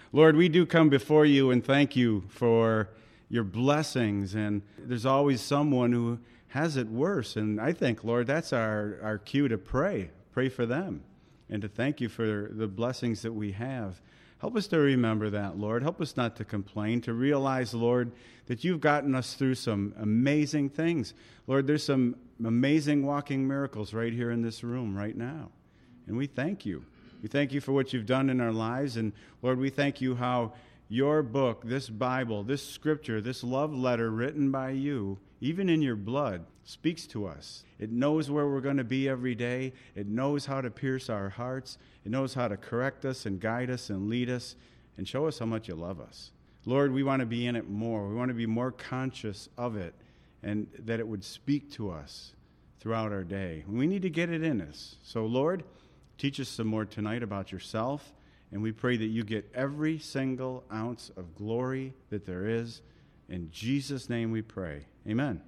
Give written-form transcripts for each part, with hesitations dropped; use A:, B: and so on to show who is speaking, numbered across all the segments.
A: Lord, we do come before you and thank you for your blessings. And there's always someone who has it worse. And I think, Lord, that's our cue to pray. Pray for them and to thank you for the blessings that we have. Help us to remember that, Lord. Help us not to complain, to realize, Lord, that you've gotten us through some amazing things. Lord, there's some amazing walking miracles right here in this room right now. And we thank you. We thank you for what you've done in our lives. And, Lord, we thank you how your book, this Bible, this scripture, this love letter written by you, even in your blood, speaks to us. It knows where we're going to be every day. It knows how to pierce our hearts. It knows how to correct us and guide us and lead us and show us how much you love us. Lord, we want to be in it more. We want to be more conscious of it and that it would speak to us throughout our day. We need to get it in us. So, Lord, teach us some more tonight about yourself, and we pray that you get every single ounce of glory that there is. In Jesus' name we pray. Amen.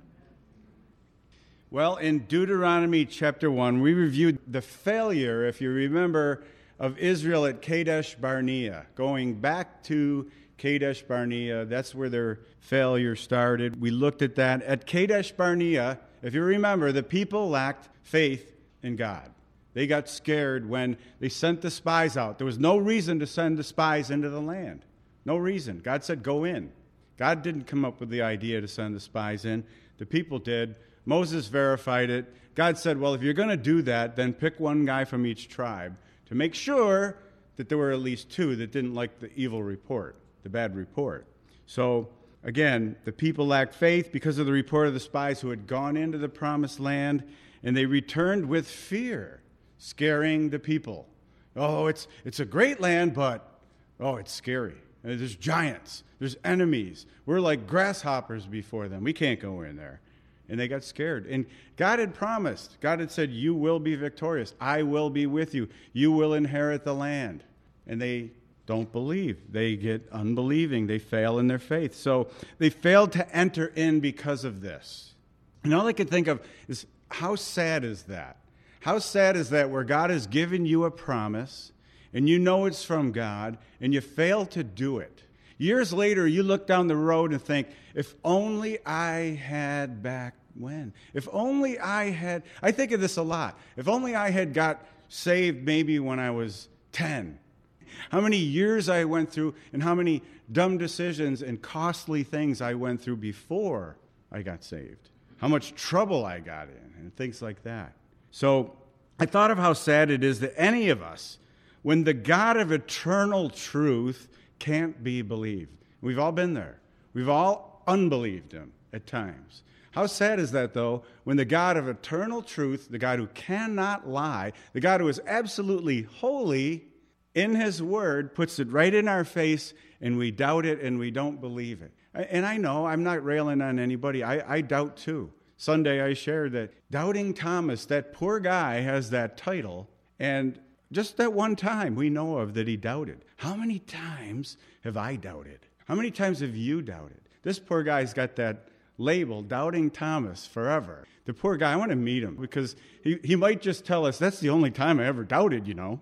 A: Well, in Deuteronomy chapter 1, we reviewed the failure, if you remember, of Israel at Kadesh Barnea. Going back to Kadesh Barnea, that's where their failure started. We looked at that. At Kadesh Barnea, if you remember, the people lacked faith in God. They got scared when they sent the spies out. There was no reason to send the spies into the land. No reason. God said, go in. God didn't come up with the idea to send the spies in. The people did. Moses verified it. God said, well, if you're going to do that, then pick one guy from each tribe to make sure that there were at least two that didn't like the evil report, the bad report. So, again, the people lacked faith because of the report of the spies who had gone into the promised land, and they returned with fear, scaring the people. Oh, it's a great land, but, it's scary. There's giants. There's enemies. We're like grasshoppers before them. We can't go in there. And they got scared. And God had promised. God had said, you will be victorious. I will be with you. You will inherit the land. And they don't believe. They get unbelieving. They fail in their faith. So they failed to enter in because of this. And all I can think of is, how sad is that? How sad is that where God has given you a promise and you know it's from God and you fail to do it? Years later, you look down the road and think, if only I had back when. If only I think of this a lot. If only I had got saved maybe when I was 10. How many years I went through and how many dumb decisions and costly things I went through before I got saved. How much trouble I got in and things like that. So I thought of how sad it is that any of us, when the God of eternal truth can't be believed. We've all been there. We've all unbelieved him at times. How sad is that, though, when the God of eternal truth, the God who cannot lie, the God who is absolutely holy in his word, puts it right in our face, and we doubt it and we don't believe it. And I know, I'm not railing on anybody. I doubt too. Sunday I shared that Doubting Thomas, that poor guy, has that title, and just that one time we know of that he doubted. How many times have I doubted? How many times have you doubted? This poor guy's got that label, Doubting Thomas, forever. The poor guy, I want to meet him because he might just tell us, that's the only time I ever doubted, you know.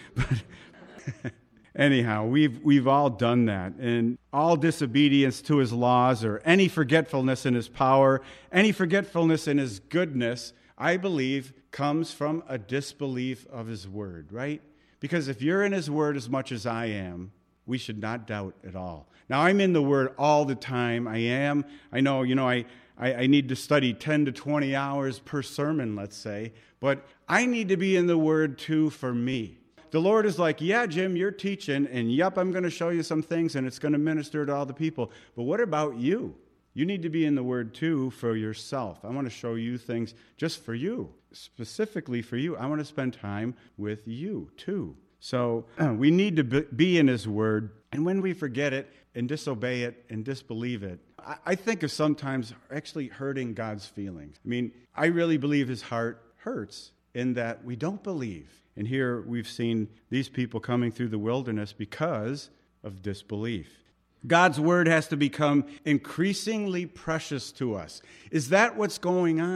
A: But anyhow, we've all done that. And all disobedience to his laws or any forgetfulness in his power, any forgetfulness in his goodness, I believe, comes from a disbelief of his word, right? Because if you're in his word as much as I am, we should not doubt at all. Now, I'm in the word all the time. I am. I know, I need to study 10 to 20 hours per sermon, let's say. But I need to be in the word too for me. The Lord is like, yeah, Jim, you're teaching, and yep, I'm going to show you some things, and it's going to minister to all the people. But what about you? You need to be in the Word, too, for yourself. I want to show you things just for you, specifically for you. I want to spend time with you, too. So we need to be in His Word, and when we forget it and disobey it and disbelieve it, I think of sometimes actually hurting God's feelings. I mean, I really believe His heart hurts in that we don't believe. And here we've seen these people coming through the wilderness because of disbelief. God's word has to become increasingly precious to us. Is that what's going on?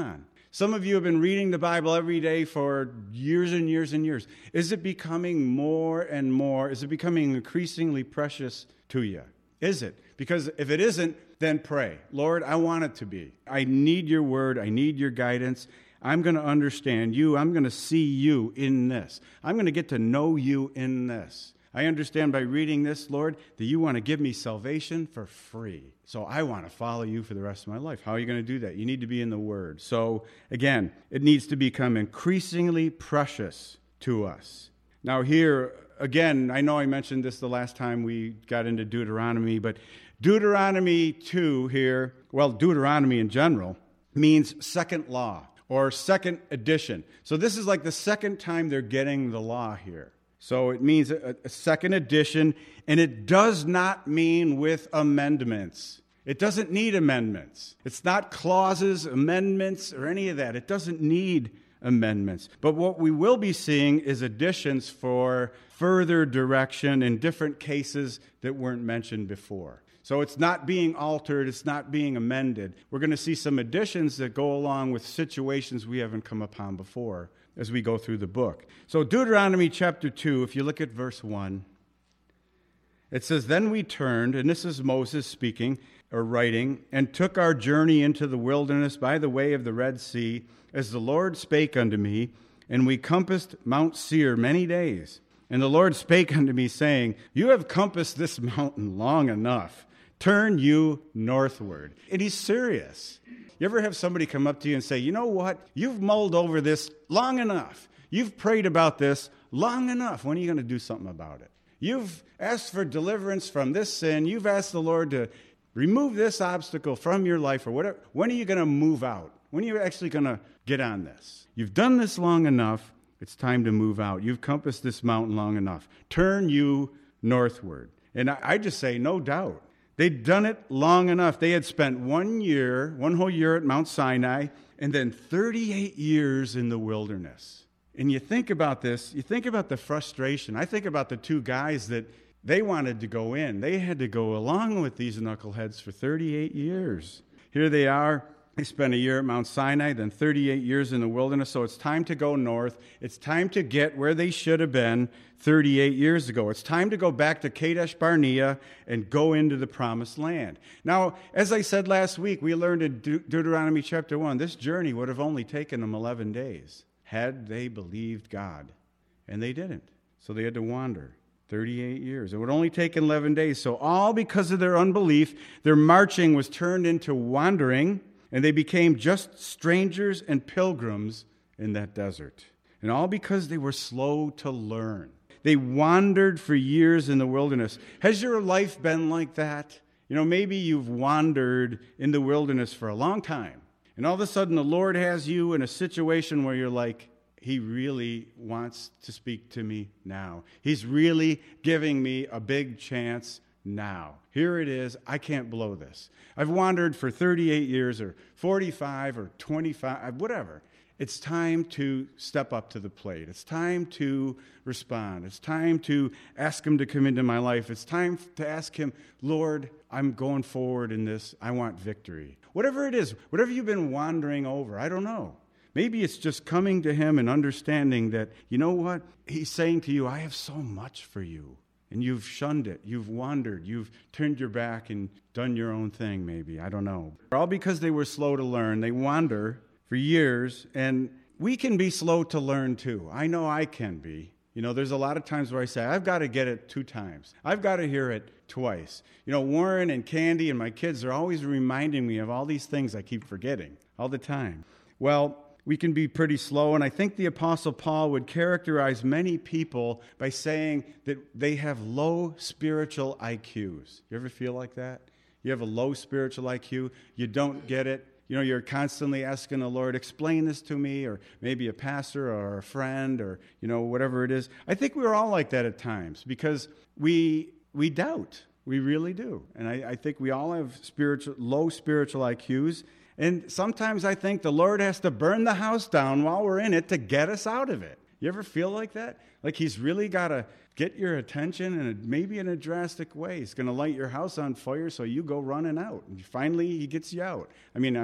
A: Some of you have been reading the Bible every day for years and years and years. Is it becoming more and more? Is it becoming increasingly precious to you? Is it? Because if it isn't, then pray. Lord, I want it to be. I need your word. I need your guidance. I'm going to understand you. I'm going to see you in this. I'm going to get to know you in this. I understand by reading this, Lord, that you want to give me salvation for free. So I want to follow you for the rest of my life. How are you going to do that? You need to be in the Word. So again, it needs to become increasingly precious to us. Now here, again, I know I mentioned this the last time we got into Deuteronomy, but Deuteronomy 2 here, well, Deuteronomy in general, means second law or second edition. So this is like the second time they're getting the law here. So it means a second edition, and it does not mean with amendments. It doesn't need amendments. It's not clauses, amendments, or any of that. It doesn't need amendments. But what we will be seeing is additions for further direction in different cases that weren't mentioned before. So it's not being altered, it's not being amended. We're going to see some additions that go along with situations we haven't come upon before as we go through the book. So Deuteronomy chapter 2, if you look at verse 1, it says, "Then we turned," and this is Moses speaking or writing, "and took our journey into the wilderness by the way of the Red Sea, as the Lord spake unto me, and we compassed Mount Seir many days. And the Lord spake unto me, saying, You have compassed this mountain long enough. Turn you northward." And he's serious. You ever have somebody come up to you and say, you know what? You've mulled over this long enough. You've prayed about this long enough. When are you going to do something about it? You've asked for deliverance from this sin. You've asked the Lord to remove this obstacle from your life or whatever. When are you going to move out? When are you actually going to get on this? You've done this long enough. It's time to move out. You've compassed this mountain long enough. Turn you northward. And I just say, no doubt. They'd done it long enough. They had spent 1 whole year at Mount Sinai, and then 38 years in the wilderness. And you think about this, you think about the frustration. I think about the two guys that they wanted to go in. They had to go along with these knuckleheads for 38 years. Here they are. They spent a year at Mount Sinai, then 38 years in the wilderness. So it's time to go north. It's time to get where they should have been 38 years ago. It's time to go back to Kadesh Barnea and go into the promised land. Now, as I said last week, we learned in Deuteronomy chapter 1, this journey would have only taken them 11 days had they believed God. And they didn't. So they had to wander 38 years. It would only take 11 days. So all because of their unbelief, their marching was turned into wandering, and they became just strangers and pilgrims in that desert. And all because they were slow to learn. They wandered for years in the wilderness. Has your life been like that? You know, maybe you've wandered in the wilderness for a long time. And all of a sudden the Lord has you in a situation where you're like, He really wants to speak to me now. He's really giving me a big chance now. Here it is. I can't blow this. I've wandered for 38 years or 45 or 25, whatever. It's time to step up to the plate. It's time to respond. It's time to ask Him to come into my life. It's time to ask Him, Lord, I'm going forward in this. I want victory. Whatever it is, whatever you've been wandering over, I don't know. Maybe it's just coming to Him and understanding that, you know what? He's saying to you, I have so much for you. And you've shunned it. You've wandered. You've turned your back and done your own thing, maybe. I don't know. All because they were slow to learn. They wander for years. And we can be slow to learn, too. I know I can be. You know, there's a lot of times where I say, I've got to get it 2 times. I've got to hear it twice. You know, Warren and Candy and my kids are always reminding me of all these things I keep forgetting all the time. Well, we can be pretty slow, and I think the Apostle Paul would characterize many people by saying that they have low spiritual IQs. You ever feel like that? You have a low spiritual IQ, you don't get it. You know, you're constantly asking the Lord, explain this to me, or maybe a pastor or a friend or, you know, whatever it is. I think we're all like that at times because we doubt. We really do. And I think we all have low spiritual IQs. And sometimes I think the Lord has to burn the house down while we're in it to get us out of it. You ever feel like that? Like He's really got to get your attention, and maybe in a drastic way. He's going to light your house on fire so you go running out. And finally, He gets you out. I mean, I'm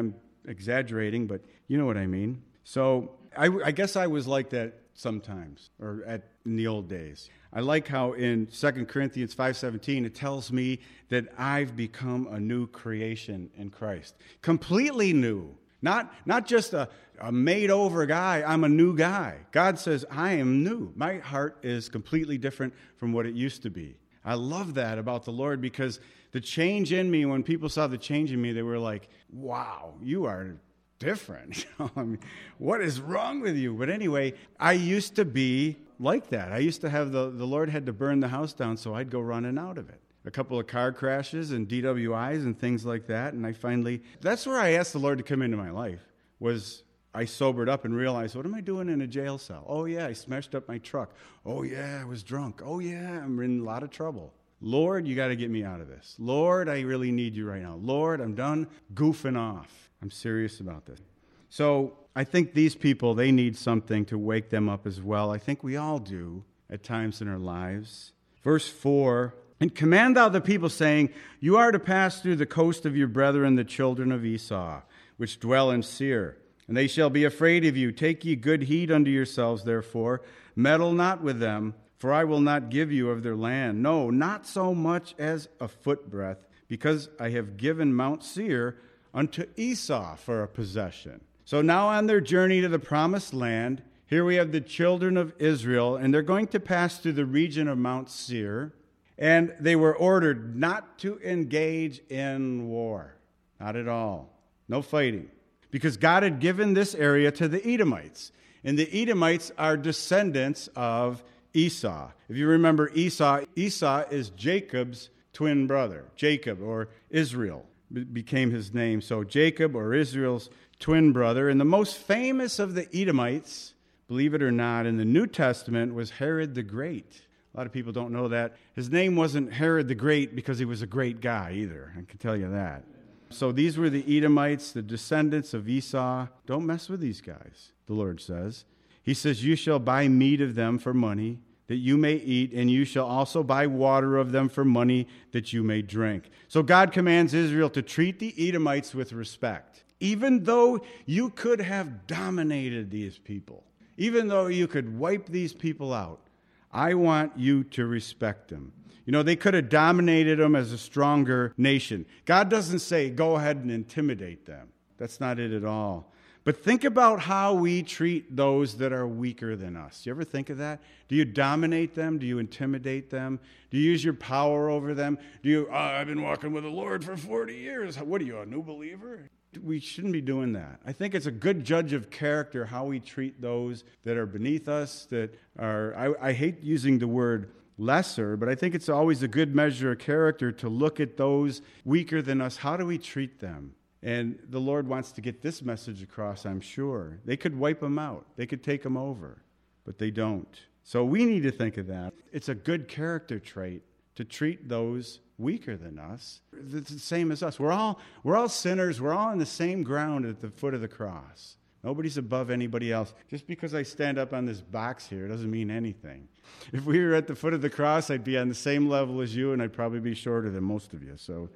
A: exaggerating, but you know what I mean. So I guess I was like that sometimes, or in the old days. I like how in 2 Corinthians 5:17 it tells me that I've become a new creation in Christ. Completely new. Not just a made-over guy. I'm a new guy. God says, I am new. My heart is completely different from what it used to be. I love that about the Lord, because the change in me, when people saw the change in me, they were like, wow, you are different. I mean, what is wrong with you? But anyway, I used to be like that. I used to have the Lord had to burn the house down, so I'd go running out of it. A couple of car crashes and DWIs and things like that, and that's where I asked the Lord to come into my life, was I sobered up and realized, what am I doing in a jail cell? Oh yeah, I smashed up my truck. Oh yeah, I was drunk. Oh yeah, I'm in a lot of trouble. Lord, you got to get me out of this. Lord, I really need you right now. Lord, I'm done goofing off. I'm serious about this. So I think these people, they need something to wake them up as well. I think we all do at times in our lives. Verse 4, and command thou the people, saying, you are to pass through the coast of your brethren, the children of Esau, which dwell in Seir. And they shall be afraid of you. Take ye good heed unto yourselves, therefore. Meddle not with them, for I will not give you of their land. No, not so much as a footbreadth, because I have given Mount Seir unto Esau for a possession. So now on their journey to the promised land, here we have the children of Israel, and they're going to pass through the region of Mount Seir, and they were ordered not to engage in war. Not at all. No fighting. Because God had given this area to the Edomites. And the Edomites are descendants of Esau. If you remember Esau is Jacob's twin brother. Jacob, or Israel, became his name. So Jacob, or Israel's twin brother. And the most famous of the Edomites, believe it or not, in the New Testament was Herod the Great. A lot of people don't know that. His name wasn't Herod the Great because he was a great guy either. I can tell you that. So these were the Edomites, the descendants of Esau. Don't mess with these guys, the Lord says. He says, you shall buy meat of them for money, that you may eat, and you shall also buy water of them for money, that you may drink. So God commands Israel to treat the Edomites with respect. Even though you could have dominated these people, even though you could wipe these people out, I want you to respect them. You know, they could have dominated them as a stronger nation. God doesn't say, go ahead and intimidate them. That's not it at all. But think about how we treat those that are weaker than us. You ever think of that? Do you dominate them? Do you intimidate them? Do you use your power over them? Do you, I've been walking with the Lord for 40 years. What are you, a new believer? We shouldn't be doing that. I think it's a good judge of character how we treat those that are beneath us, that are, I hate using the word lesser, but I think it's always a good measure of character to look at those weaker than us. How do we treat them? And the Lord wants to get this message across, I'm sure. They could wipe them out. They could take them over, but they don't. So we need to think of that. It's a good character trait to treat those weaker than us. It's the same as us. We're all sinners. We're all on the same ground at the foot of the cross. Nobody's above anybody else. Just because I stand up on this box here doesn't mean anything. If we were at the foot of the cross, I'd be on the same level as you, and I'd probably be shorter than most of you. So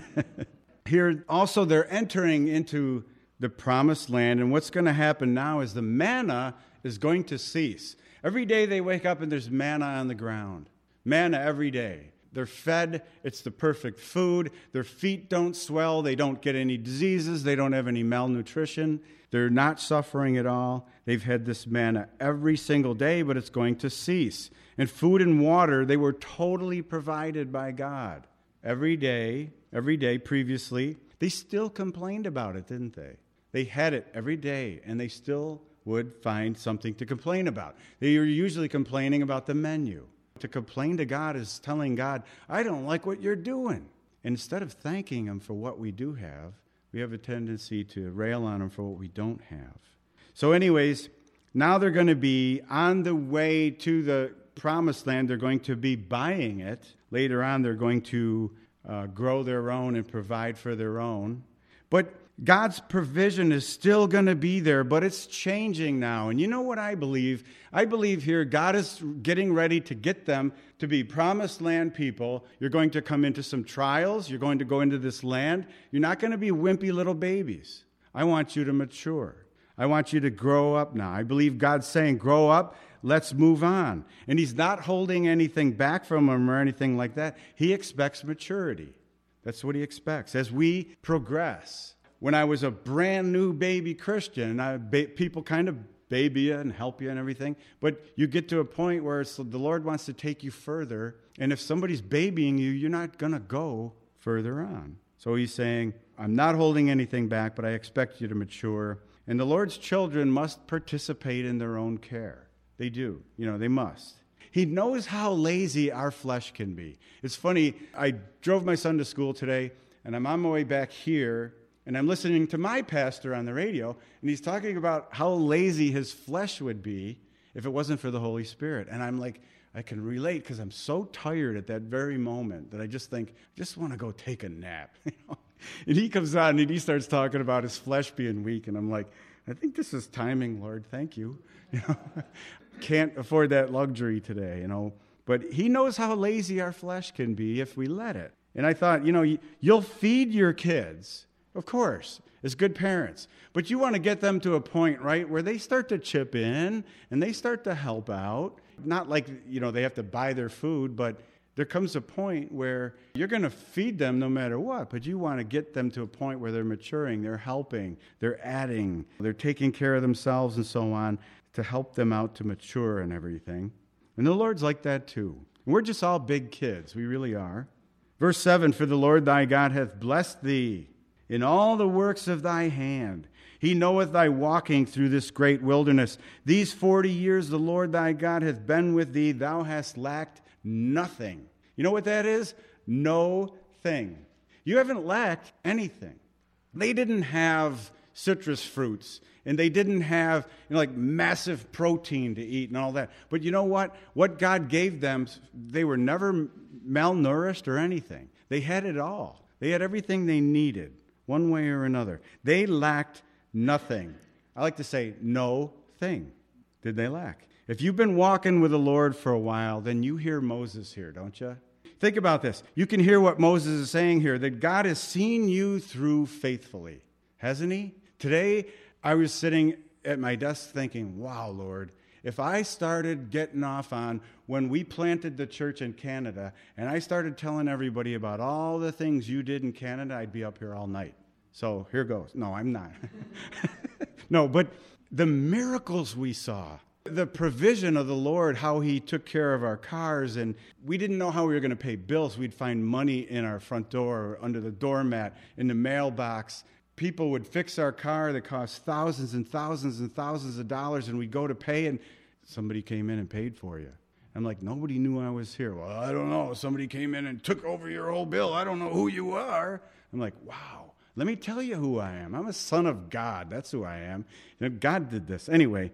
A: here also they're entering into the promised land, and what's going to happen now is the manna is going to cease. Every day they wake up and there's manna on the ground. Manna every day. They're fed. It's the perfect food. Their feet don't swell. They don't get any diseases. They don't have any malnutrition. They're not suffering at all. They've had this manna every single day, but it's going to cease. And food and water, they were totally provided by God. Every day previously, they still complained about it, didn't they? They had it every day, and they still would find something to complain about. They were usually complaining about the menu. To complain to God is telling God, I don't like what you're doing. And instead of thanking Him for what we do have, we have a tendency to rail on Him for what we don't have. So anyways, now they're going to be on the way to the promised land. They're going to be buying it. Later on, they're going to grow their own and provide for their own. But God's provision is still going to be there, but it's changing now. And you know what I believe? I believe here God is getting ready to get them to be promised land people. You're going to come into some trials. You're going to go into this land. You're not going to be wimpy little babies. I want you to mature. I want you to grow up now. I believe God's saying, grow up, let's move on. And he's not holding anything back from them or anything like that. He expects maturity. That's what he expects. As we progress, when I was a brand new baby Christian, people kind of baby you and help you and everything, but you get to a point where the Lord wants to take you further, and if somebody's babying you, you're not going to go further on. So he's saying, I'm not holding anything back, but I expect you to mature. And the Lord's children must participate in their own care. They do. They must. He knows how lazy our flesh can be. It's funny, I drove my son to school today, and I'm on my way back here, and I'm listening to my pastor on the radio, and he's talking about how lazy his flesh would be if it wasn't for the Holy Spirit. And I'm like, I can relate because I'm so tired at that very moment that I just think, I just want to go take a nap. And he comes on and he starts talking about his flesh being weak, and I'm like, I think this is timing, Lord. Thank you. Can't afford that luxury today, But he knows how lazy our flesh can be if we let it. And I thought, you'll feed your kids, of course, as good parents. But you want to get them to a point, right, where they start to chip in and they start to help out. Not like, they have to buy their food, but there comes a point where you're going to feed them no matter what, but you want to get them to a point where they're maturing, they're helping, they're adding, they're taking care of themselves and so on to help them out to mature and everything. And the Lord's like that too. And we're just all big kids. We really are. Verse 7, for the Lord thy God hath blessed thee in all the works of thy hand. He knoweth thy walking through this great wilderness. These 40 years the Lord thy God hath been with thee. Thou hast lacked nothing. You know what that is? No thing. You haven't lacked anything. They didn't have citrus fruits, and they didn't have massive protein to eat and all that. But you know what? What God gave them, they were never malnourished or anything. They had it all. They had everything they needed, one way or another. They lacked nothing. I like to say, no thing did they lack. If you've been walking with the Lord for a while, then you hear Moses here, don't you? Think about this. You can hear what Moses is saying here, that God has seen you through faithfully, hasn't he? Today, I was sitting at my desk thinking, wow, Lord, if I started getting off on when we planted the church in Canada, and I started telling everybody about all the things you did in Canada, I'd be up here all night. So here goes. No, I'm not. No, but the miracles we saw, the provision of the Lord, how he took care of our cars, and we didn't know how we were going to pay bills. We'd find money in our front door, under the doormat, in the mailbox. People would fix our car that cost thousands and thousands and thousands of dollars, and we'd go to pay, and somebody came in and paid for you. I'm like, nobody knew I was here. Well, I don't know. Somebody came in and took over your whole bill. I don't know who you are. I'm like, wow. Let me tell you who I am. I'm a son of God. That's who I am. God did this. Anyway,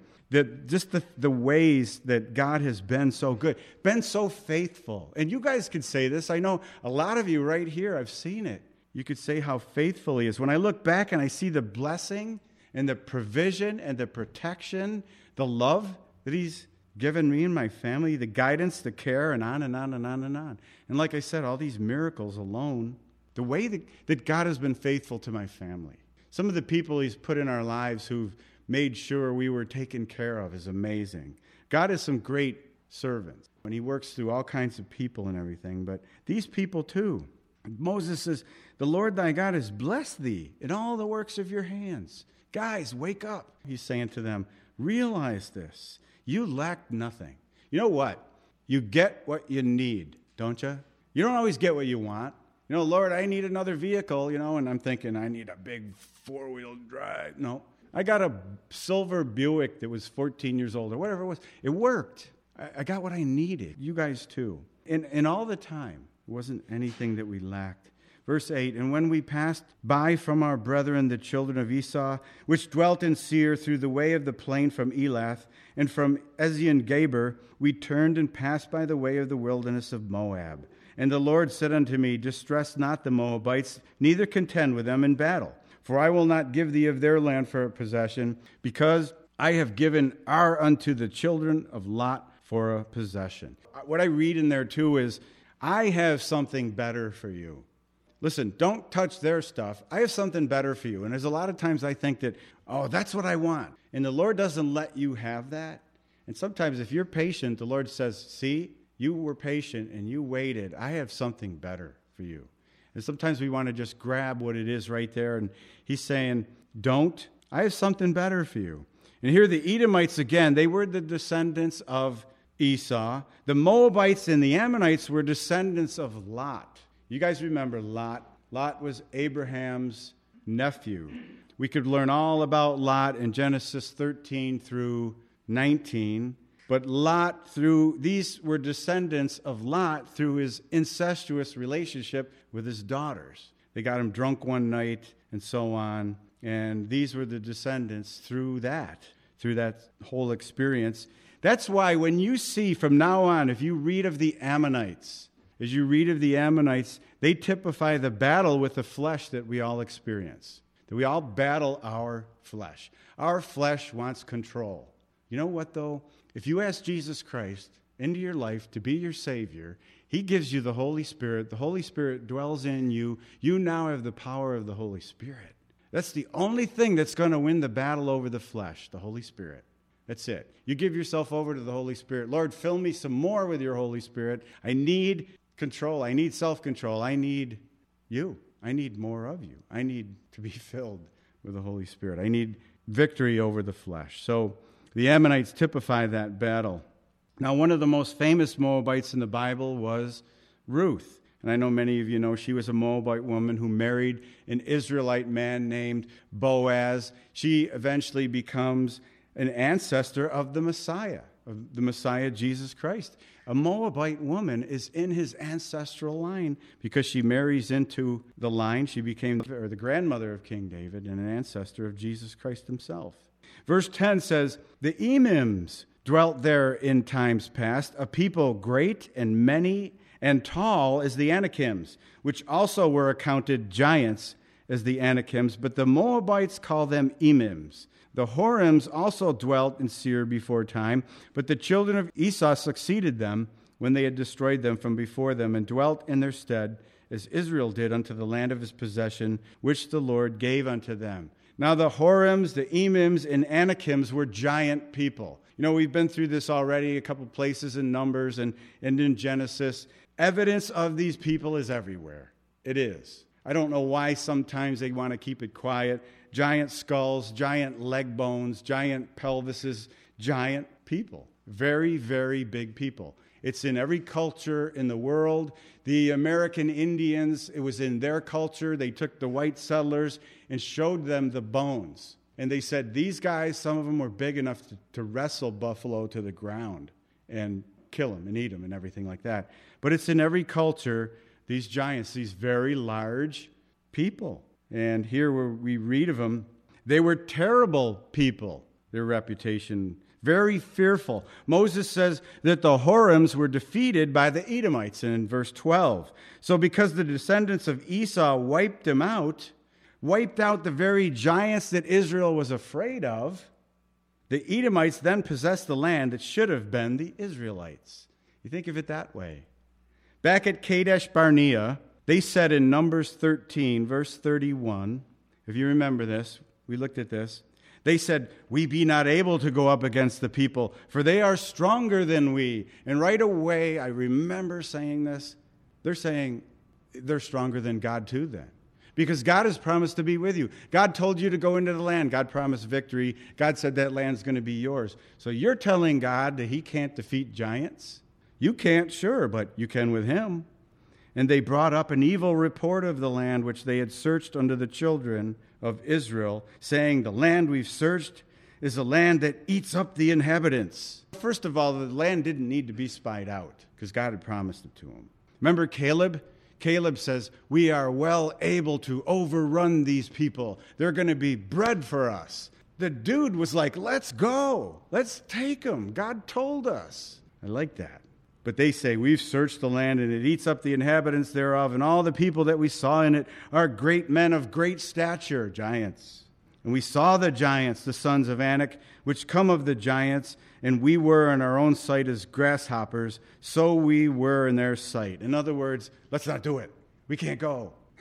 A: the ways that God has been so good, been so faithful. And you guys could say this. I know a lot of you right here, I've seen it. You could say how faithful he is. When I look back and I see the blessing and the provision and the protection, the love that he's given me and my family, the guidance, the care, and on and on and on and on. And like I said, all these miracles alone, the way that God has been faithful to my family. Some of the people he's put in our lives who've made sure we were taken care of is amazing. God has some great servants, and he works through all kinds of people and everything, but these people too. Moses says, the Lord thy God has blessed thee in all the works of your hands. Guys, wake up. He's saying to them, realize this. You lack nothing. You know what? You get what you need, don't you? You don't always get what you want. Lord, I need another vehicle, and I'm thinking I need a big four-wheel drive. No, I got a silver Buick that was 14 years old or whatever it was. It worked. I got what I needed. You guys too. And all the time, it wasn't anything that we lacked. Verse 8, and when we passed by from our brethren, the children of Esau, which dwelt in Seir through the way of the plain from Elath, and from Ezion-Geber, we turned and passed by the way of the wilderness of Moab. And the Lord said unto me, distress not the Moabites, neither contend with them in battle. For I will not give thee of their land for a possession, because I have given Ar unto the children of Lot for a possession. What I read in there too is, I have something better for you. listen, don't touch their stuff. I have something better for you. And there's a lot of times I think that, oh, that's what I want. And the Lord doesn't let you have that. And sometimes if you're patient, the Lord says, see, you were patient and you waited. I have something better for you. And sometimes we want to just grab what it is right there. And he's saying, don't. I have something better for you. And here the Edomites, again, they were the descendants of Esau. The Moabites and the Ammonites were descendants of Lot. You guys remember Lot. Lot was Abraham's nephew. We could learn all about Lot in Genesis 13 through 19. But these were descendants of Lot through his incestuous relationship with his daughters. They got him drunk one night and so on. And these were the descendants through that whole experience. That's why when you see from now on, if you read of the Ammonites, they typify the battle with the flesh that we all experience. That we all battle our flesh. Our flesh wants control. You know what, though? If you ask Jesus Christ into your life to be your Savior, he gives you the Holy Spirit. The Holy Spirit dwells in you. You now have the power of the Holy Spirit. That's the only thing that's going to win the battle over the flesh, the Holy Spirit. That's it. You give yourself over to the Holy Spirit. Lord, fill me some more with your Holy Spirit. I need control. I need self-control. I need you. I need more of you. I need to be filled with the Holy Spirit. I need victory over the flesh. So the Ammonites typify that battle. Now, one of the most famous Moabites in the Bible was Ruth. And I know many of you know she was a Moabite woman who married an Israelite man named Boaz. She eventually becomes an ancestor of the Messiah Jesus Christ. A Moabite woman is in his ancestral line because she marries into the line. She became the grandmother of King David and an ancestor of Jesus Christ himself. Verse 10 says, the Emims dwelt there in times past, a people great and many and tall as the Anakims, which also were accounted giants as the Anakims, but the Moabites call them Emims. The Horims also dwelt in Seir before time, but the children of Esau succeeded them when they had destroyed them from before them and dwelt in their stead, as Israel did unto the land of his possession, which the Lord gave unto them. Now the Horims, the Emims, and Anakims were giant people. You know, we've been through this already, a couple places in Numbers and in Genesis. Evidence of these people is everywhere. It is. I don't know why sometimes they want to keep it quiet. Giant skulls, giant leg bones, giant pelvises, giant people. Very, very big people. It's in every culture in the world. The American Indians, it was in their culture. They took the white settlers and showed them the bones. And they said, these guys, some of them were big enough to wrestle buffalo to the ground and kill them and eat them and everything like that. But it's in every culture, these giants, these very large people. And here where we read of them, they were terrible people, their reputation, very fearful. Moses says that the Horims were defeated by the Edomites in verse 12. So because the descendants of Esau wiped out the very giants that Israel was afraid of, the Edomites then possessed the land that should have been the Israelites. You think of it that way. Back at Kadesh Barnea, they said in Numbers 13, verse 31, if you remember this, we looked at this, they said, we be not able to go up against the people, for they are stronger than we. And right away, I remember saying this, they're saying they're stronger than God too then. Because God has promised to be with you. God told you to go into the land. God promised victory. God said that land's going to be yours. So you're telling God that he can't defeat giants? You can't, sure, but you can with him. And they brought up an evil report of the land which they had searched unto the children of Israel, saying, the land we've searched is a land that eats up the inhabitants. First of all, the land didn't need to be spied out because God had promised it to him. Remember Caleb? Caleb says, we are well able to overrun these people. They're going to be bread for us. The dude was like, let's go. Let's take them. God told us. I like that. But they say, we've searched the land, and it eats up the inhabitants thereof, and all the people that we saw in it are great men of great stature, giants. And we saw the giants, the sons of Anak, which come of the giants, and we were in our own sight as grasshoppers, so we were in their sight. In other words, let's not do it. We can't go.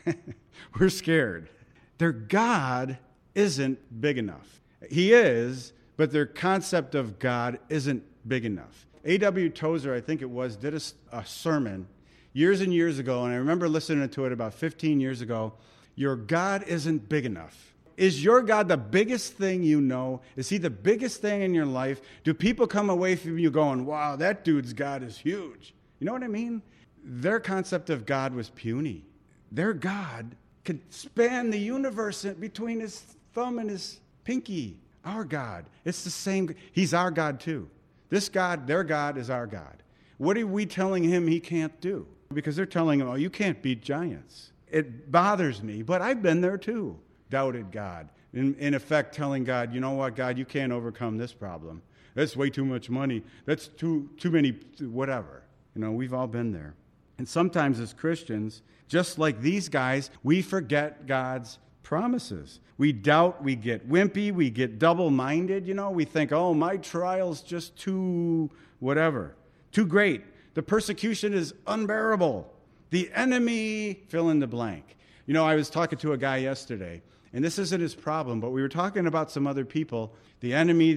A: We're scared. Their God isn't big enough. He is, but their concept of God isn't big enough. A.W. Tozer, I think it was, did a sermon years and years ago, and I remember listening to it about 15 years ago. Your God isn't big enough. Is your God the biggest thing you know? Is he the biggest thing in your life? Do people come away from you going, wow, that dude's God is huge? You know what I mean? Their concept of God was puny. Their God could span the universe between his thumb and his pinky. Our God, it's the same. He's our God too. This God, their God, is our God. What are we telling him he can't do? Because they're telling him, oh, you can't beat giants. It bothers me, but I've been there too. Doubted God. In effect, telling God, you know what, God, you can't overcome this problem. That's way too much money. That's too many, whatever. You know, we've all been there. And sometimes as Christians, just like these guys, we forget God's promises. We doubt, we get wimpy, we get double-minded. You know, we think, oh, my trial's just too whatever, too great. The persecution is unbearable. The enemy, fill in the blank. You know, I was talking to a guy yesterday, and this isn't his problem, but we were talking about some other people. The enemy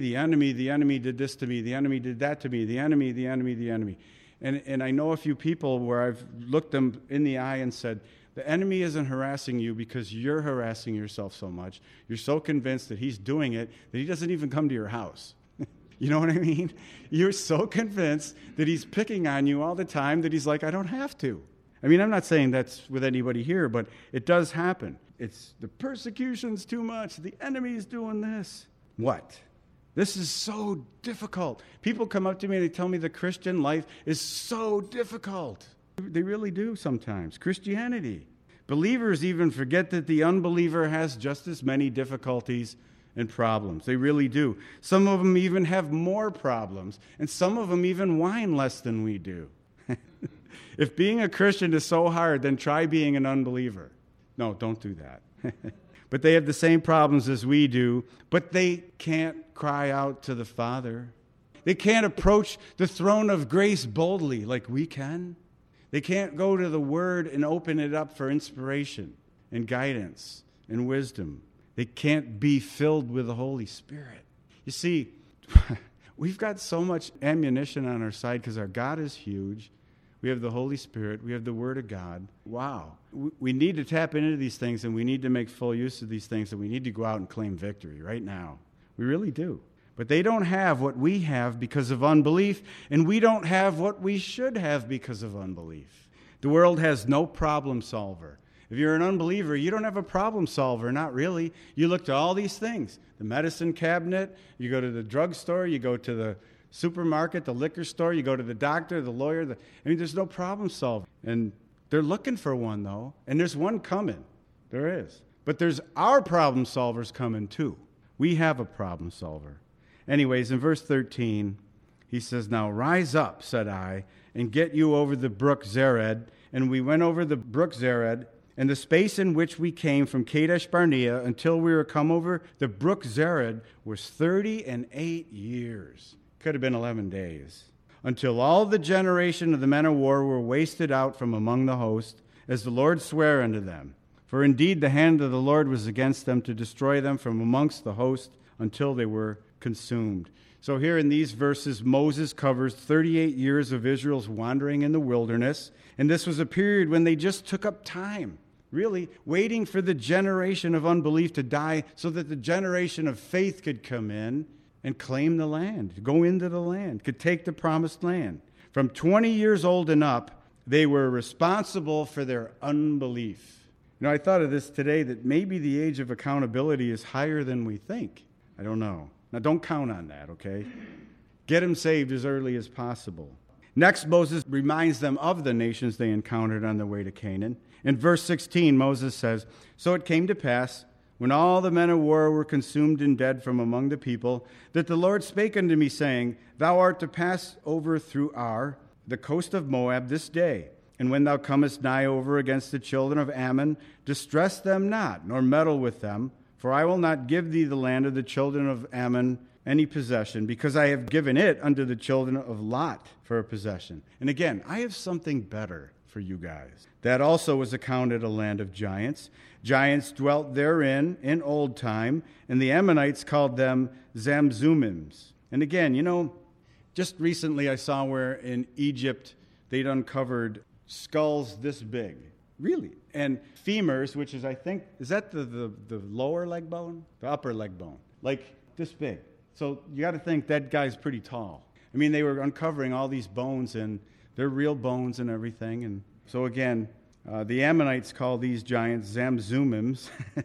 A: did this to me. The enemy did that to me. The enemy. And I know a few people where I've looked them in the eye and said, the enemy isn't harassing you because you're harassing yourself so much. You're so convinced that he's doing it that he doesn't even come to your house. You know what I mean? You're so convinced that he's picking on you all the time that he's like, I don't have to. I mean, I'm not saying that's with anybody here, but it does happen. It's the persecution's too much. The enemy's doing this. What? This is so difficult. People come up to me and they tell me the Christian life is so difficult. They really do sometimes. Christianity. Believers even forget that the unbeliever has just as many difficulties and problems. They really do. Some of them even have more problems, and some of them even whine less than we do. If being a Christian is so hard, then try being an unbeliever. No, don't do that. But they have the same problems as we do, but they can't cry out to the Father. They can't approach the throne of grace boldly like we can. They can't go to the Word and open it up for inspiration and guidance and wisdom. They can't be filled with the Holy Spirit. You see, we've got so much ammunition on our side because our God is huge. We have the Holy Spirit. We have the Word of God. Wow. We need to tap into these things, and we need to make full use of these things, and we need to go out and claim victory right now. We really do. But they don't have what we have because of unbelief, and we don't have what we should have because of unbelief. The world has no problem solver. If you're an unbeliever, you don't have a problem solver, not really. You look to all these things, the medicine cabinet, you go to the drugstore, you go to the supermarket, the liquor store, you go to the doctor, the lawyer. There's no problem solving. And they're looking for one, though, and there's one coming. There is. But there's our problem solvers coming, too. We have a problem solver. Anyways, in verse 13, he says, now rise up, said I, and get you over the brook Zered. And we went over the brook Zered, and the space in which we came from Kadesh Barnea until we were come over the brook Zered was 38 years. Could have been 11 days. Until all the generation of the men of war were wasted out from among the host, as the Lord sware unto them. For indeed the hand of the Lord was against them to destroy them from amongst the host until they were consumed. So here in these verses, Moses covers 38 years of Israel's wandering in the wilderness. And this was a period when they just took up time, really waiting for the generation of unbelief to die so that the generation of faith could come in and claim the land, go into the land, could take the promised land. From 20 years old and up, they were responsible for their unbelief. You know, I thought of this today, that maybe the age of accountability is higher than we think. I don't know. Now, don't count on that, okay? Get them saved as early as possible. Next, Moses reminds them of the nations they encountered on their way to Canaan. In verse 16, Moses says, so it came to pass, when all the men of war were consumed and dead from among the people, that the Lord spake unto me, saying, thou art to pass over through Ar, the coast of Moab, this day. And when thou comest nigh over against the children of Ammon, distress them not, nor meddle with them, for I will not give thee the land of the children of Ammon any possession, because I have given it unto the children of Lot for a possession. And again, I have something better for you guys. That also was accounted a land of giants. Giants dwelt therein in old time, and the Ammonites called them Zamzummims. And again, just recently I saw where in Egypt they'd uncovered skulls this big. Really? And femurs, which is, I think, is that the lower leg bone? The upper leg bone. Like this big. So you got to think that guy's pretty tall. I mean, they were uncovering all these bones, and they're real bones and everything. And so again, the Ammonites call these giants Zamzummims.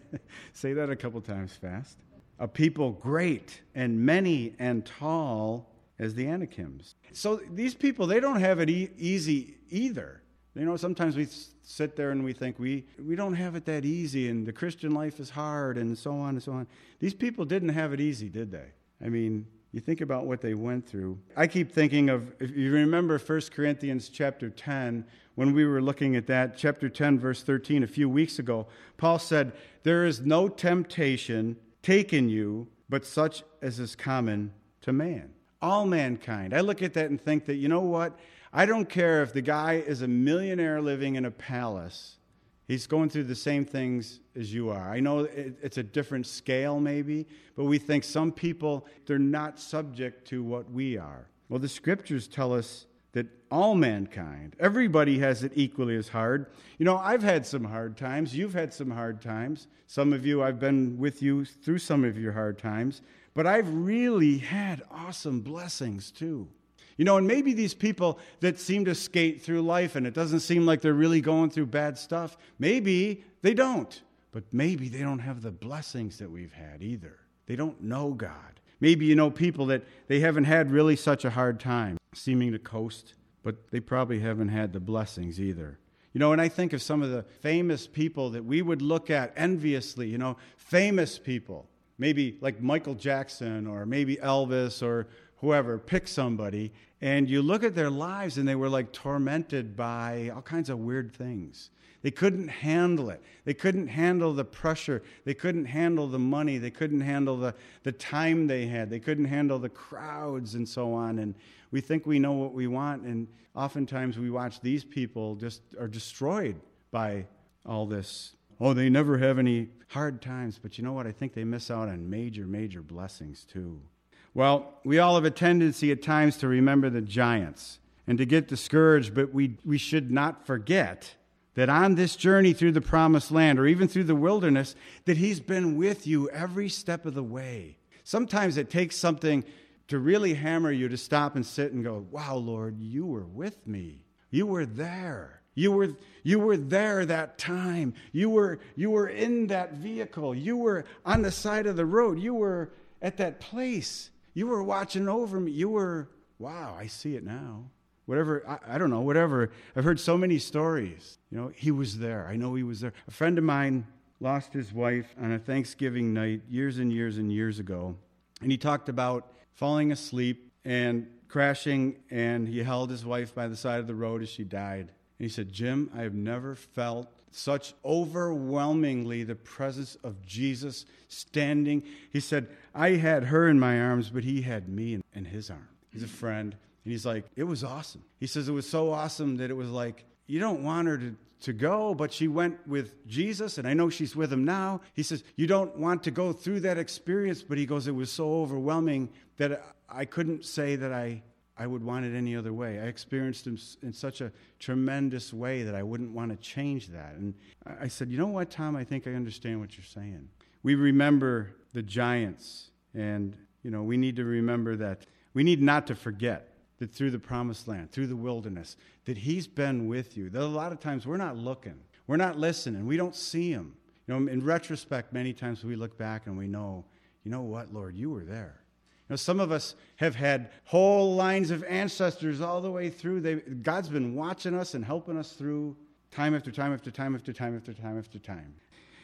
A: Say that a couple times fast. A people great and many and tall as the Anakims. So these people, they don't have it easy either. Sometimes we sit there and we think we don't have it that easy, and the Christian life is hard, and so on and so on. These people didn't have it easy, did they? I mean, you think about what they went through. I keep thinking of, if you remember 1 Corinthians chapter 10, when we were looking at that, chapter 10, verse 13, a few weeks ago, Paul said, "There is no temptation taken you, but such as is common to man." All mankind. I look at that and think that, you know what? I don't care if the guy is a millionaire living in a palace. He's going through the same things as you are. I know it's a different scale maybe, but we think some people, they're not subject to what we are. Well, the scriptures tell us that all mankind, everybody has it equally as hard. I've had some hard times. You've had some hard times. Some of you, I've been with you through some of your hard times. But I've really had awesome blessings too. And maybe these people that seem to skate through life and it doesn't seem like they're really going through bad stuff, maybe they don't. But maybe they don't have the blessings that we've had either. They don't know God. Maybe people that they haven't had really such a hard time, seeming to coast, but they probably haven't had the blessings either. And I think of some of the famous people that we would look at enviously, famous people. Maybe like Michael Jackson or maybe Elvis or whoever, pick somebody, and you look at their lives and they were like tormented by all kinds of weird things. They couldn't handle it. They couldn't handle the pressure. They couldn't handle the money. They couldn't handle the time they had. They couldn't handle the crowds and so on. And we think we know what we want, and oftentimes we watch these people just are destroyed by all this. Oh, they never have any hard times. But you know what? I think they miss out on major, major blessings too. Well, we all have a tendency at times to remember the giants and to get discouraged, but we should not forget that on this journey through the promised land or even through the wilderness, that he's been with you every step of the way. Sometimes it takes something to really hammer you to stop and sit and go, wow, Lord, you were with me. You were there. You were there that time. You were in that vehicle. You were on the side of the road. You were at that place. You were watching over me. You were, wow, I see it now. Whatever, I don't know, whatever. I've heard so many stories. He was there. I know he was there. A friend of mine lost his wife on a Thanksgiving night years and years and years ago. And he talked about falling asleep and crashing, and he held his wife by the side of the road as she died. And he said, Jim, I have never felt such overwhelmingly the presence of Jesus standing. He said, I had her in my arms, but he had me in his arms. He's a friend. And he's like, it was awesome. He says it was so awesome that it was like, you don't want her to go, but she went with Jesus, and I know she's with him now. He says, you don't want to go through that experience, but he goes, it was so overwhelming that I couldn't say that I would want it any other way. I experienced him in such a tremendous way that I wouldn't want to change that. And I said, you know what, Tom, I think I understand what you're saying. We remember the giants, and, we need to remember that. We need not to forget that through the promised land, through the wilderness, that he's been with you. That a lot of times we're not looking. We're not listening. We don't see him. In retrospect, many times we look back and we know, you know what, Lord, you were there. Some of us have had whole lines of ancestors all the way through. God's been watching us and helping us through time after time after time after time after time after time.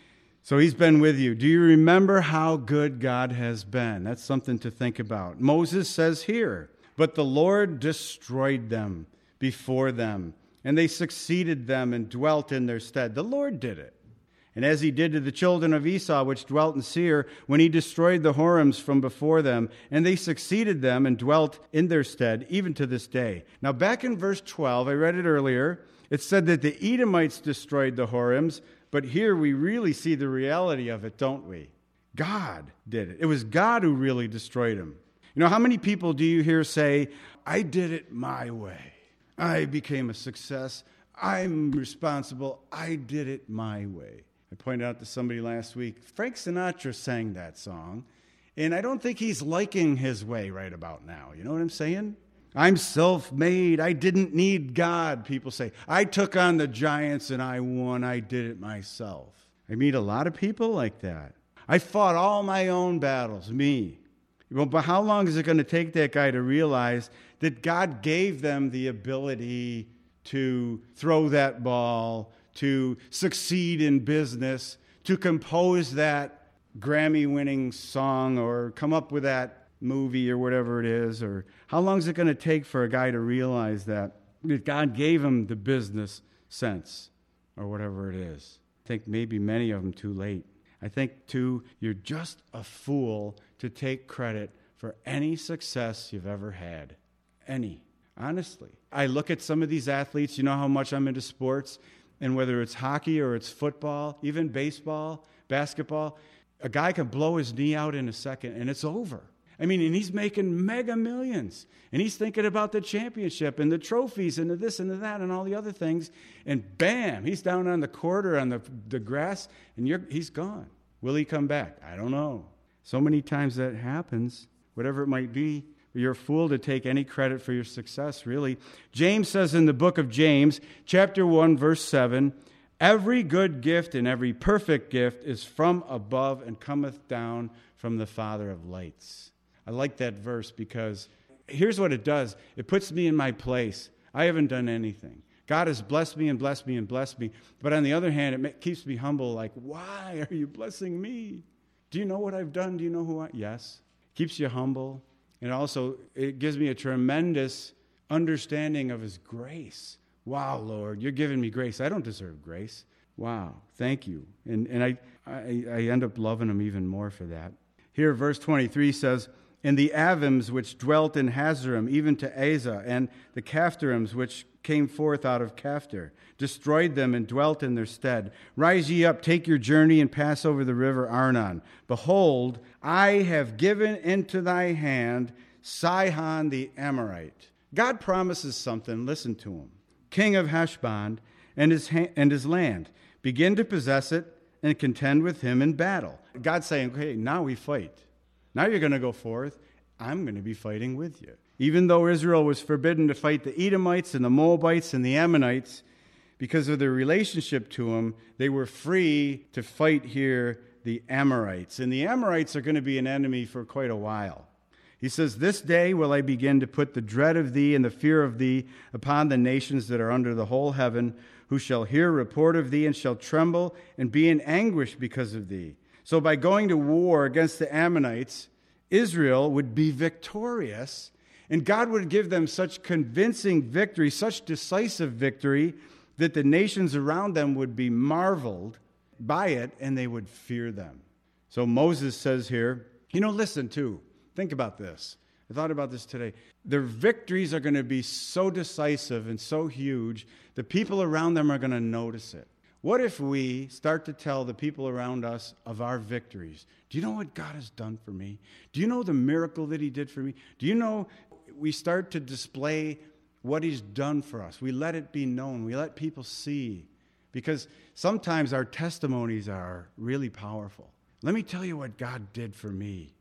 A: So he's been with you. Do you remember how good God has been? That's something to think about. Moses says here, but the Lord destroyed them before them, and they succeeded them and dwelt in their stead. The Lord did it. And as he did to the children of Esau, which dwelt in Seir, when he destroyed the Horims from before them, and they succeeded them and dwelt in their stead, even to this day. Now back in verse 12, I read it earlier, It said that the Edomites destroyed the Horims, but here we really see the reality of it, don't we? God did it. It was God who really destroyed them. You know, how many people do you hear say, I did it my way. I became a success. I'm responsible. I did it my way. I pointed out to somebody last week, Frank Sinatra sang that song, and I don't think he's liking his way right about now. You know what I'm saying? I'm self-made. I didn't need God, people say. I took on the giants and I won. I did it myself. I meet a lot of people like that. I fought all my own battles, me. Well, but how long is it going to take that guy to realize that God gave them the ability to throw that ball, to succeed in business, to compose that Grammy-winning song or come up with that movie or whatever it is? Or how long is it going to take for a guy to realize that God gave him the business sense or whatever it is? I think maybe many of them too late. I think, too, you're just a fool to take credit for any success you've ever had. Any. Honestly. I look at some of these athletes, you know how much I'm into sports, and whether it's hockey or it's football, even baseball, basketball, a guy can blow his knee out in a second and it's over. I mean, and he's making mega millions. And he's thinking about the championship and the trophies and the this and the that and all the other things. And bam, he's down on the court or on the grass and he's gone. Will he come back? I don't know. So many times that happens, whatever it might be. You're a fool to take any credit for your success, really. James says in the book of James, chapter 1, verse 7, every good gift and every perfect gift is from above and cometh down from the Father of lights. I like that verse because here's what it does. It puts me in my place. I haven't done anything. God has blessed me and blessed me and blessed me. But on the other hand, it keeps me humble, like, why are you blessing me? Do you know what I've done? Do you know who I am? Yes. Keeps you humble. And also, it gives me a tremendous understanding of His grace. Wow, Lord, you're giving me grace. I don't deserve grace. Wow, thank you. And I end up loving Him even more for that. Here, verse 23 says, and the Avims which dwelt in Hazerim, even to Asa, and the Caphtorims which came forth out of Caphtor, destroyed them and dwelt in their stead. Rise ye up, take your journey, and pass over the river Arnon. Behold, I have given into thy hand Sihon the Amorite. God promises something, listen to him. King of Heshbon and his land. Begin to possess it and contend with him in battle. God's saying, okay, now we fight. Now you're going to go forth. I'm going to be fighting with you. Even though Israel was forbidden to fight the Edomites and the Moabites and the Ammonites, because of their relationship to them, they were free to fight here the Amorites. And the Amorites are going to be an enemy for quite a while. He says, this day will I begin to put the dread of thee and the fear of thee upon the nations that are under the whole heaven, who shall hear report of thee and shall tremble and be in anguish because of thee. So by going to war against the Ammonites, Israel would be victorious, and God would give them such convincing victory, such decisive victory, that the nations around them would be marveled by it, and they would fear them. So Moses says here, listen too. Think about this. I thought about this today. Their victories are going to be so decisive and so huge, the people around them are going to notice it. What if we start to tell the people around us of our victories? Do you know what God has done for me? Do you know the miracle that He did for me? Do you know we start to display what He's done for us? We let it be known. We let people see. Because sometimes our testimonies are really powerful. Let me tell you what God did for me.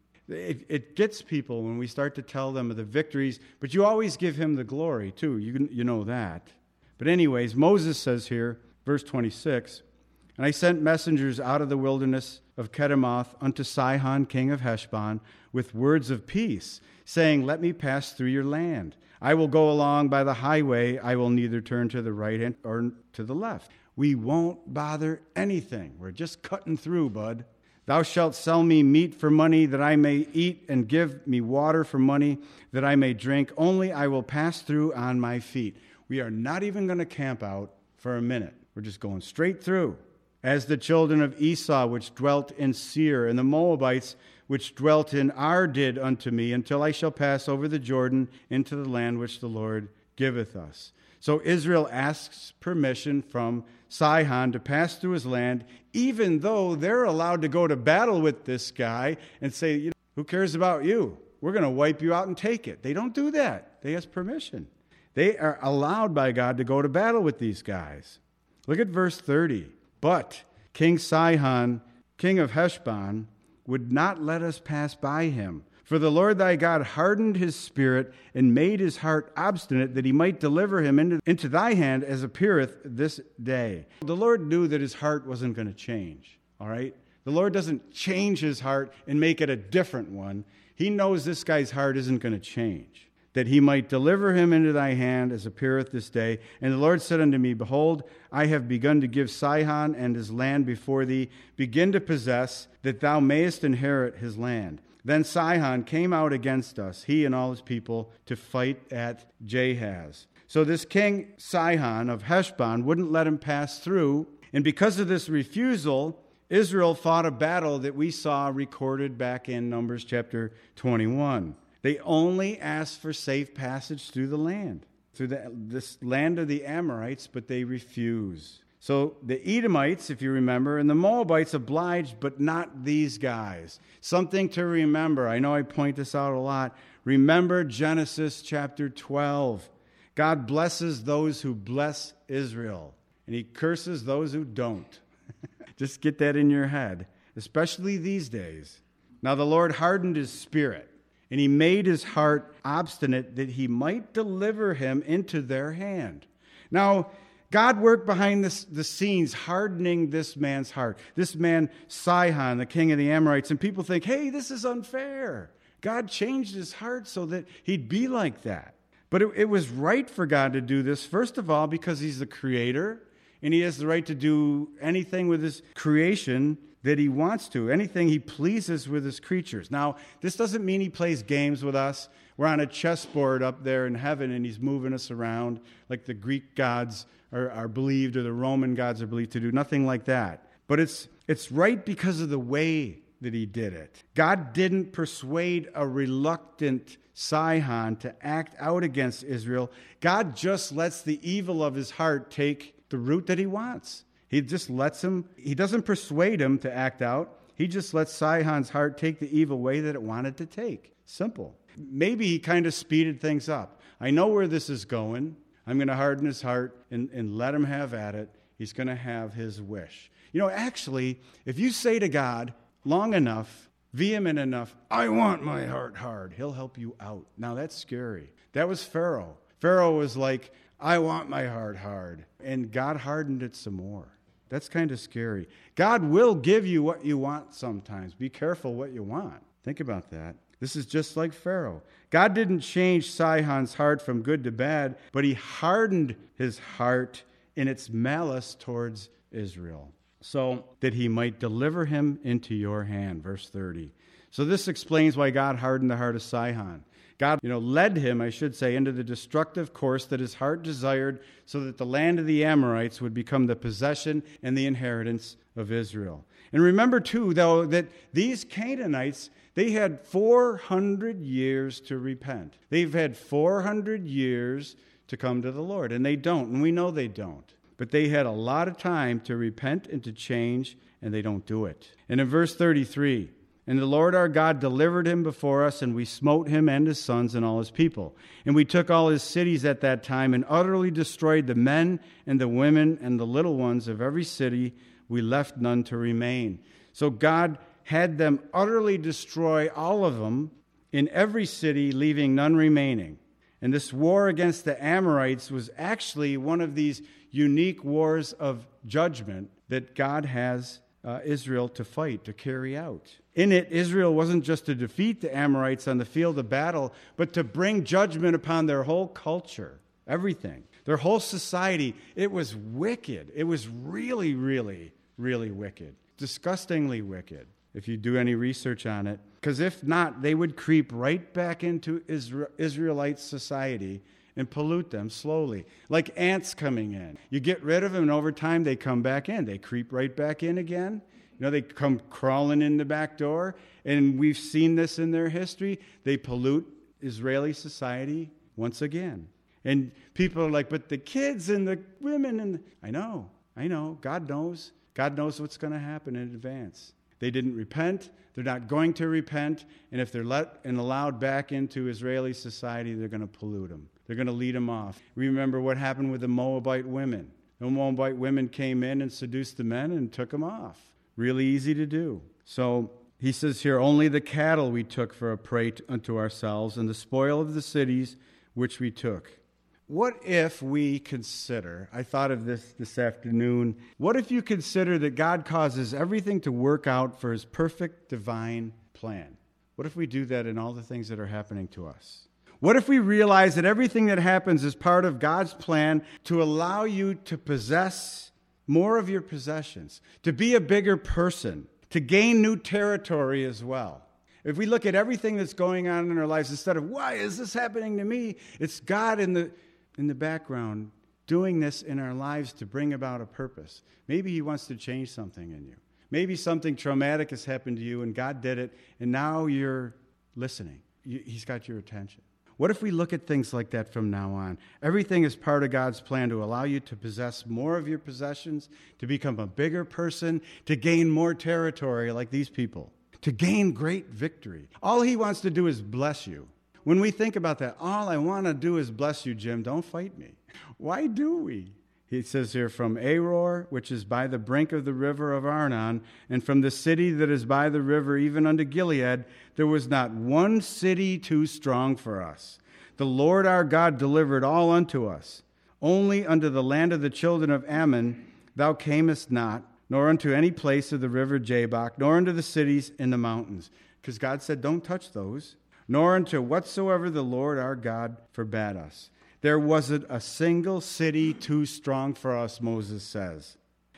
A: It gets people when we start to tell them of the victories, but you always give Him the glory too. You know that. But anyways, Moses says here, verse 26, and I sent messengers out of the wilderness of Kedemoth unto Sihon, king of Heshbon, with words of peace, saying, let me pass through your land. I will go along by the highway. I will neither turn to the right or to the left. We won't bother anything. We're just cutting through, bud. Thou shalt sell me meat for money that I may eat, and give me water for money that I may drink. Only I will pass through on my feet. We are not even going to camp out for a minute. We're just going straight through. As the children of Esau, which dwelt in Seir, and the Moabites, which dwelt in Ar, did unto me, until I shall pass over the Jordan into the land which the Lord giveth us. So Israel asks permission from Sihon to pass through his land, even though they're allowed to go to battle with this guy and say, who cares about you? We're going to wipe you out and take it. They don't do that. They ask permission. They are allowed by God to go to battle with these guys. Look at verse 30. But King Sihon, king of Heshbon, would not let us pass by him. For the Lord thy God hardened his spirit and made his heart obstinate, that he might deliver him into thy hand, as appeareth this day. The Lord knew that his heart wasn't going to change, all right? The Lord doesn't change his heart and make it a different one. He knows this guy's heart isn't going to change, that he might deliver him into thy hand, as appeareth this day. And the Lord said unto me, Behold, I have begun to give Sihon and his land before thee. Begin to possess, that thou mayest inherit his land. Then Sihon came out against us, he and all his people, to fight at Jahaz. So this king Sihon of Heshbon wouldn't let him pass through. And because of this refusal, Israel fought a battle that we saw recorded back in Numbers chapter 21. They only asked for safe passage through the land, through this land of the Amorites, but they refused. So the Edomites, if you remember, and the Moabites obliged, but not these guys. Something to remember. I know I point this out a lot. Remember Genesis chapter 12. God blesses those who bless Israel, and he curses those who don't. Just get that in your head, especially these days. Now the Lord hardened his spirit, and he made his heart obstinate, that he might deliver him into their hand. Now, God worked behind the scenes, hardening this man's heart. This man, Sihon, the king of the Amorites. And people think, hey, this is unfair. God changed his heart so that he'd be like that. But it was right for God to do this, first of all, because he's the creator, and he has the right to do anything with his creation that he wants to, anything he pleases with his creatures. Now, this doesn't mean he plays games with us. We're on a chessboard up there in heaven, and he's moving us around like the Greek gods are believed, or the Roman gods are believed to do. Nothing like that. But it's right because of the way that he did it. God didn't persuade a reluctant Sihon to act out against Israel. God just lets the evil of his heart take the route that he wants. He just lets him, he doesn't persuade him to act out. He just lets Sihon's heart take the evil way that it wanted to take. Simple. Maybe he kind of speeded things up. I know where this is going. I'm going to harden his heart and let him have at it. He's going to have his wish. Actually, if you say to God long enough, vehement enough, I want my heart hard, he'll help you out. Now, that's scary. That was Pharaoh. Pharaoh was like, I want my heart hard. And God hardened it some more. That's kind of scary. God will give you what you want sometimes. Be careful what you want. Think about that. This is just like Pharaoh. God didn't change Sihon's heart from good to bad, but he hardened his heart in its malice towards Israel, so that he might deliver him into your hand. Verse 30. So this explains why God hardened the heart of Sihon. God, led him, I should say, into the destructive course that his heart desired, so that the land of the Amorites would become the possession and the inheritance of Israel. And remember, too, though, that these Canaanites, they had 400 years to repent. They've had 400 years to come to the Lord, and they don't, and we know they don't. But they had a lot of time to repent and to change, and they don't do it. And in verse 33, and the Lord our God delivered him before us, and we smote him and his sons and all his people. And we took all his cities at that time, and utterly destroyed the men and the women and the little ones of every city. We left none to remain. So God had them utterly destroy all of them in every city, leaving none remaining. And this war against the Amorites was actually one of these unique wars of judgment that God has Israel to fight, to carry out. In it, Israel wasn't just to defeat the Amorites on the field of battle, but to bring judgment upon their whole culture, everything, their whole society. It was wicked. It was really, really, really wicked, disgustingly wicked, if you do any research on it. Because if not, they would creep right back into Israelite society and pollute them slowly, like ants coming in. You get rid of them, and over time they come back in. They creep right back in again. They come crawling in the back door, and we've seen this in their history. They pollute Israeli society once again. And people are like, but the kids and the women and I know. God knows. God knows what's going to happen in advance. They didn't repent. They're not going to repent. And if they're let and allowed back into Israeli society, they're going to pollute them. They're going to lead them off. Remember what happened with the Moabite women. The Moabite women came in and seduced the men and took them off. Really easy to do. So he says here, only the cattle we took for a prey unto ourselves, and the spoil of the cities which we took. What if we consider, I thought of this afternoon, what if you consider that God causes everything to work out for his perfect divine plan? What if we do that in all the things that are happening to us? What if we realize that everything that happens is part of God's plan to allow you to possess more of your possessions, to be a bigger person, to gain new territory as well? If we look at everything that's going on in our lives, instead of, why is this happening to me? It's God in the background doing this in our lives to bring about a purpose. Maybe he wants to change something in you. Maybe something traumatic has happened to you and God did it, and now you're listening. He's got your attention. What if we look at things like that from now on? Everything is part of God's plan to allow you to possess more of your possessions, to become a bigger person, to gain more territory like these people, to gain great victory. All he wants to do is bless you. When we think about that, all I want to do is bless you, Jim. Don't fight me. Why do we? He says here, from Aror, which is by the brink of the river of Arnon, and from the city that is by the river, even unto Gilead, there was not one city too strong for us. The Lord our God delivered all unto us. Only unto the land of the children of Ammon thou camest not, nor unto any place of the river Jabbok, nor unto the cities in the mountains. Because God said, don't touch those. Nor unto whatsoever the Lord our God forbade us. There wasn't a single city too strong for us, Moses says.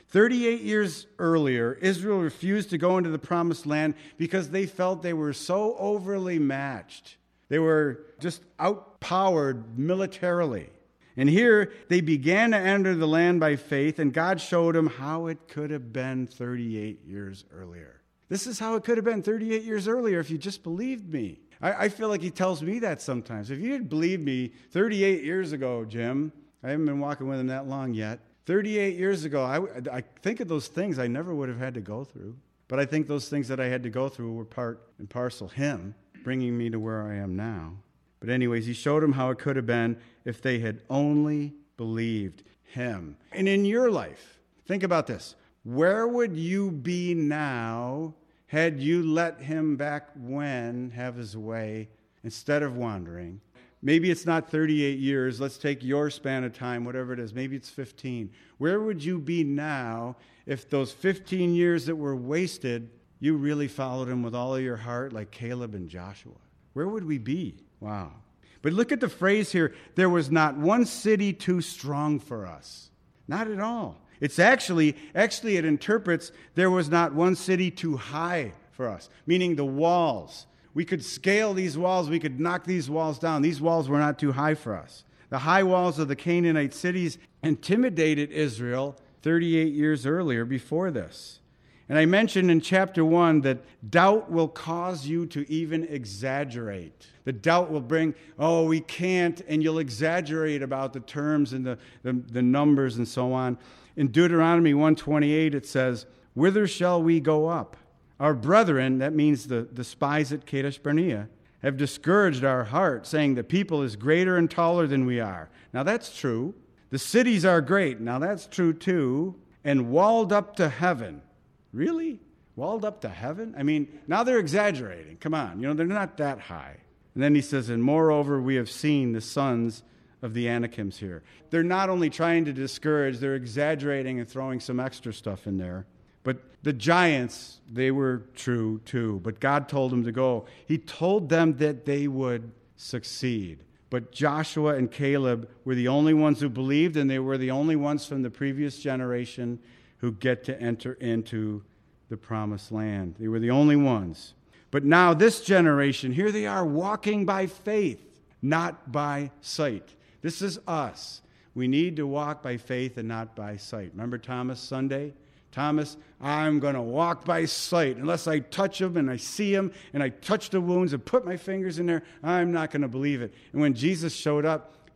A: 38 years earlier, Israel refused to go into the promised land because they felt they were so overly matched. They were just outpowered militarily. And here they began to enter the land by faith, and God showed them how it could have been 38 years earlier. This is how it could have been 38 years earlier if you just believed me. I feel like he tells me that sometimes. If you had believed me 38 years ago, Jim, I haven't been walking with him that long yet. 38 years ago, I think of those things I never would have had to go through. But I think those things that I had to go through were part and parcel him bringing me to where I am now. But anyways, he showed them how it could have been if they had only believed him. And in your life, think about this. Where would you be now had you let him back when have his way instead of wandering? Maybe it's not 38 years. Let's take your span of time, whatever it is. Maybe it's 15. Where would you be now if those 15 years that were wasted, you really followed him with all of your heart like Caleb and Joshua? Where would we be? Wow. But look at the phrase here. There was not one city too strong for us. Not at all. It's actually it interprets there was not one city too high for us, meaning the walls. We could scale these walls. We could knock these walls down. These walls were not too high for us. The high walls of the Canaanite cities intimidated Israel 38 years earlier before this. And I mentioned in chapter 1 that doubt will cause you to even exaggerate. The doubt will bring, oh, we can't, and you'll exaggerate about the terms and the numbers and so on. In Deuteronomy 1:28, it says, whither shall we go up? Our brethren, that means the spies at Kadesh Barnea, have discouraged our heart, saying the people is greater and taller than we are. Now that's true. The cities are great. Now that's true too. And walled up to heaven. Really? Walled up to heaven? I mean, now they're exaggerating. Come on. They're not that high. And then he says, and moreover, we have seen the sons of the Anakims here. They're not only trying to discourage, they're exaggerating and throwing some extra stuff in there. But the giants, they were true too. But God told them to go. He told them that they would succeed. But Joshua and Caleb were the only ones who believed, and they were the only ones from the previous generation who get to enter into the promised land. They were the only ones. But now this generation, here they are walking by faith, not by sight. This is us. We need to walk by faith and not by sight. Remember Thomas Sunday? Thomas, I'm going to walk by sight. Unless I touch him and I see him and I touch the wounds and put my fingers in there, I'm not going to believe it. And when Jesus showed up,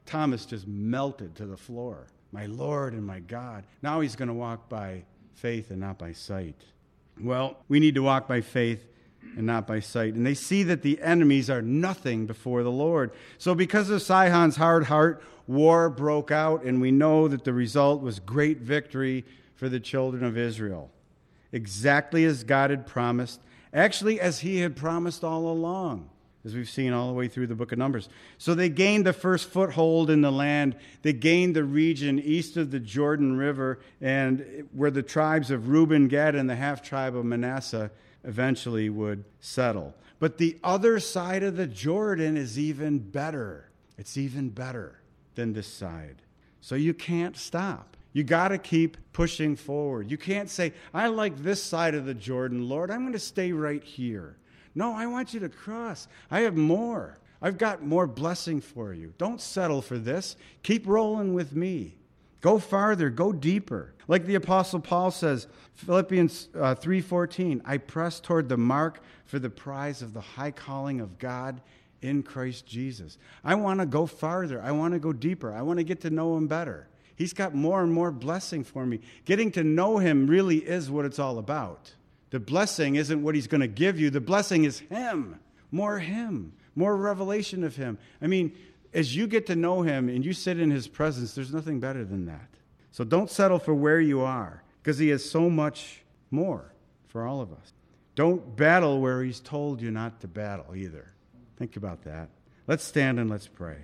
A: Thomas just melted to the floor. My Lord and my God. Now he's going to walk by faith and not by sight. Well, we need to walk by faith and not by sight. And they see that the enemies are nothing before the Lord. So because of Sihon's hard heart, war broke out, and we know that the result was great victory for the children of Israel. Exactly as God had promised, actually as he had promised all along, as we've seen all the way through the book of Numbers. So they gained the first foothold in the land. They gained the region east of the Jordan River, and where the tribes of Reuben, Gad, and the half-tribe of Manasseh eventually would settle. But the other side of the Jordan is even better. It's even better than this side. So you can't stop. You got to keep pushing forward. You can't say, I like this side of the Jordan, Lord. I'm going to stay right here. No, I want you to cross. I have more. I've got more blessing for you. Don't settle for this. Keep rolling with me. Go farther. Go deeper. Like the Apostle Paul says, Philippians 3:14, I press toward the mark for the prize of the high calling of God in Christ Jesus. I want to go farther. I want to go deeper. I want to get to know him better. He's got more and more blessing for me. Getting to know him really is what it's all about. The blessing isn't what he's going to give you. The blessing is him, more revelation of him. I mean, as you get to know him and you sit in his presence, there's nothing better than that. So don't settle for where you are, because he has so much more for all of us. Don't battle where he's told you not to battle either. Think about that. Let's stand and let's pray.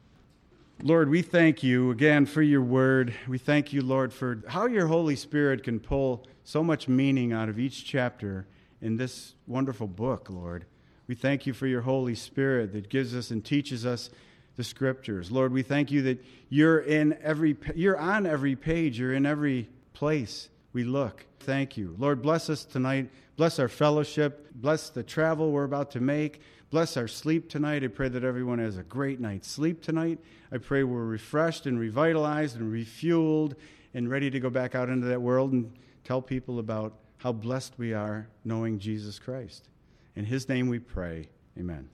A: Lord, we thank you again for your word. We thank you, Lord, for how your Holy Spirit can pull so much meaning out of each chapter in this wonderful book, Lord. We thank you for your Holy Spirit that gives us and teaches us the Scriptures. Lord, we thank you that you're on every page, you're in every place we look. Thank you. Lord, bless us tonight. Bless our fellowship. Bless the travel we're about to make. Bless our sleep tonight. I pray that everyone has a great night's sleep tonight. I pray we're refreshed and revitalized and refueled and ready to go back out into that world and tell people about how blessed we are knowing Jesus Christ. In his name we pray. Amen.